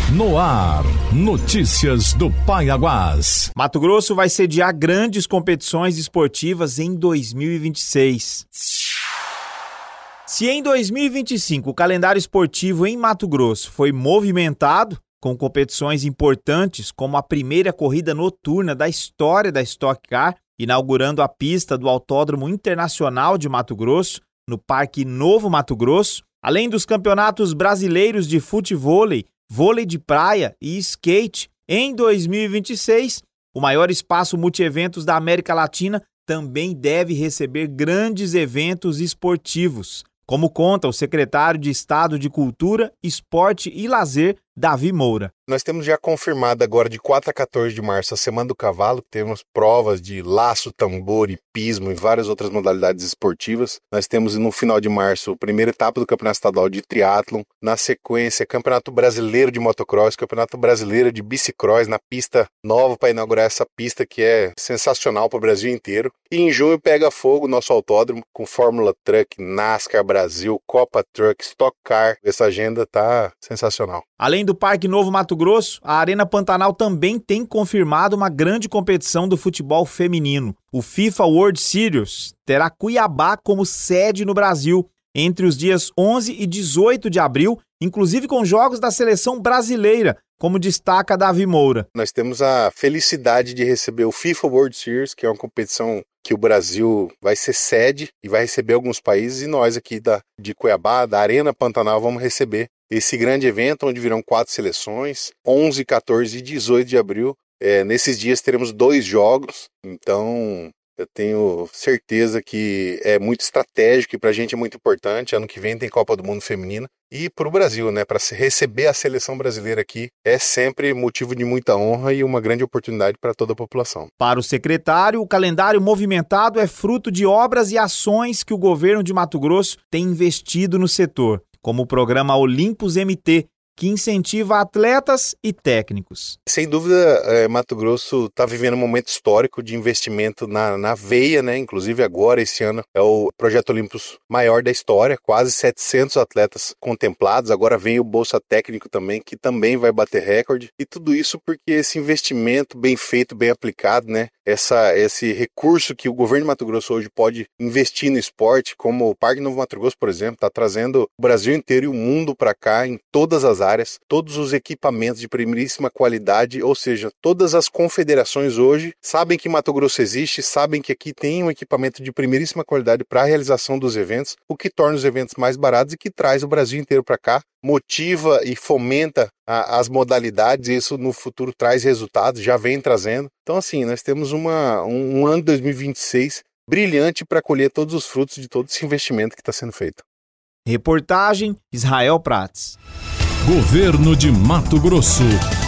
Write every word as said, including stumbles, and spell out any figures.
No ar, notícias do Paiaguás. Mato Grosso vai sediar grandes competições esportivas em dois mil e vinte e seis. Se em dois mil e vinte e cinco o calendário esportivo em Mato Grosso foi movimentado, com competições importantes como a primeira corrida noturna da história da Stock Car, inaugurando a pista do Autódromo Internacional de Mato Grosso, no Parque Novo Mato Grosso, além dos campeonatos brasileiros de futevôlei, vôlei de praia e skate, em dois mil e vinte e seis, o maior espaço multieventos da América Latina também deve receber grandes eventos esportivos, como conta o secretário de Estado de Cultura, Esporte e Lazer, Davi Moura. Nós temos já confirmado agora de quatro a quatorze de março a Semana do Cavalo, que temos provas de laço, tambor, hipismo e várias outras modalidades esportivas. Nós temos no final de março a primeira etapa do Campeonato Estadual de Triatlon, na sequência Campeonato Brasileiro de Motocross, Campeonato Brasileiro de Bicicross na pista nova para inaugurar essa pista que é sensacional para o Brasil inteiro. E em junho pega fogo o nosso autódromo com Fórmula Truck, NASCAR Brasil, Copa Truck, Stock Car. Essa agenda tá sensacional. Além do Parque Novo Mato Grosso, a Arena Pantanal também tem confirmado uma grande competição do futebol feminino. O FIFA World Series terá Cuiabá como sede no Brasil entre os dias onze e dezoito de abril, inclusive com jogos da seleção brasileira, como destaca Davi Moura. Nós temos a felicidade de receber o FIFA World Series, que é uma competição que o Brasil vai ser sede e vai receber alguns países, e nós aqui da, de Cuiabá, da Arena Pantanal, vamos receber esse grande evento onde virão quatro seleções, onze, quatorze e dezoito de abril. É, nesses dias teremos dois jogos, então eu tenho certeza que é muito estratégico e para a gente é muito importante. Ano que vem tem Copa do Mundo Feminina e para o Brasil, né, para receber a seleção brasileira aqui é sempre motivo de muita honra e uma grande oportunidade para toda a população. Para o secretário, o calendário movimentado é fruto de obras e ações que o governo de Mato Grosso tem investido no setor, como o programa Olympus M T, que incentiva atletas e técnicos. Sem dúvida, é, Mato Grosso está vivendo um momento histórico de investimento na, na veia, né? Inclusive agora, esse ano, é o projeto Olympus maior da história, quase setecentos atletas contemplados. Agora vem o Bolsa Técnico também, que também vai bater recorde. E tudo isso porque esse investimento bem feito, bem aplicado, né? Essa, esse recurso que o governo de Mato Grosso hoje pode investir no esporte, como o Parque Novo Mato Grosso, por exemplo, está trazendo o Brasil inteiro e o mundo para cá em todas as áreas, todos os equipamentos de primeiríssima qualidade, ou seja, todas as confederações hoje sabem que Mato Grosso existe, sabem que aqui tem um equipamento de primeiríssima qualidade para a realização dos eventos, o que torna os eventos mais baratos e que traz o Brasil inteiro para cá, motiva e fomenta a, as modalidades, e isso no futuro traz resultados, já vem trazendo. Então assim, nós temos uma, um, um ano dois mil e vinte e seis brilhante para colher todos os frutos de todo esse investimento que está sendo feito. Reportagem Israel Prates. Governo de Mato Grosso.